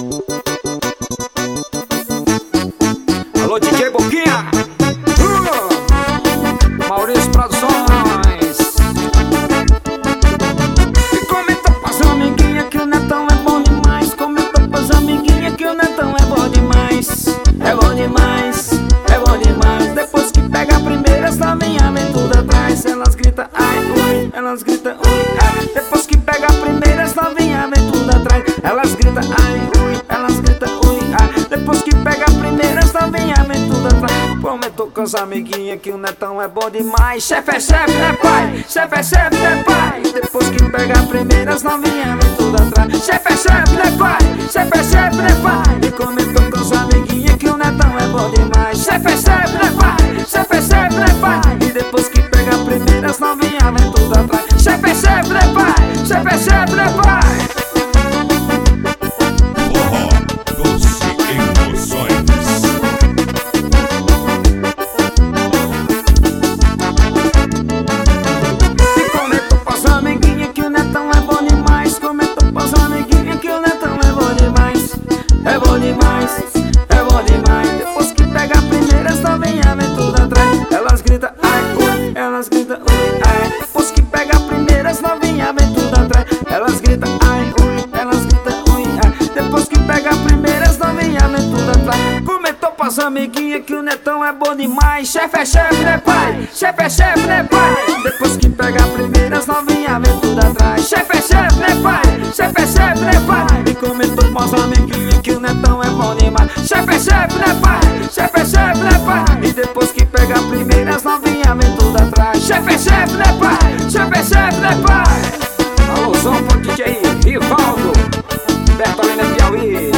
Alô, DJ Boquinha, Maurício Produções. E comenta pras amiguinhas que o Netão é bom demais. Comenta pras amiguinhas que o Netão é bom demais. É bom demais, é bom demais. Depois que pega a primeira, essa minha vem tudo atrás. Elas gritam ai, ui, elas gritam ui, ai. Depois que pega a primeira, essa minha vem tudo atrás. Elas gritam ai, ui, elas gritam ui, ai. Depois que pega a primeira, essa minha vem tudo atrás. Comentou com as amiguinhas que o Netão é bom demais. Chefe é chefe, né pai? Chefe é chefe, né pai? Depois que pega a primeira, as novinhas vem tudo atrás. Chefe é chefe, né pai? Chefe é chefe, né pai? E comentou com as amiguinhas que o Netão é bom demais. Chefe é chefe, né pai? Chefe é chefe, né pai? E depois que pega a primeira, as novinhas vem tudo atrás. Chefe é chefe, né pai? Chefe é chefe, né pai? É bom demais, é bom demais. Depois que pega a primeira, as novinhas vem tudo atrás. Elas gritam ai, ui, elas gritam ui, ai. Depois que pega a primeira, as novinhas vem tudo atrás. Elas gritam ai, ui, elas gritam ui, ai. Depois que pega a primeira, as novinhas vem tudo atrás. Comentou pras amiguinhas que o Netão é bom demais. Chefe é chefe, né pai? Chefe é chefe, né pai? Depois que pega a primeira, as novinhas vem tudo atrás. Chefe é chefe, né pai? Chefe é chefe, né pai? E comentou pras amiguinhas que o Netão é bom demais. Chefe é chefe, né pai? Chefe é chefe, né pai? E depois que pega a primeira, as novinhas vem tudo atrás. Chefe é chefe, né pai? Chefe é chefe, né pai? Alôzão pro DJ Rivaldo, Bertolina Piauí.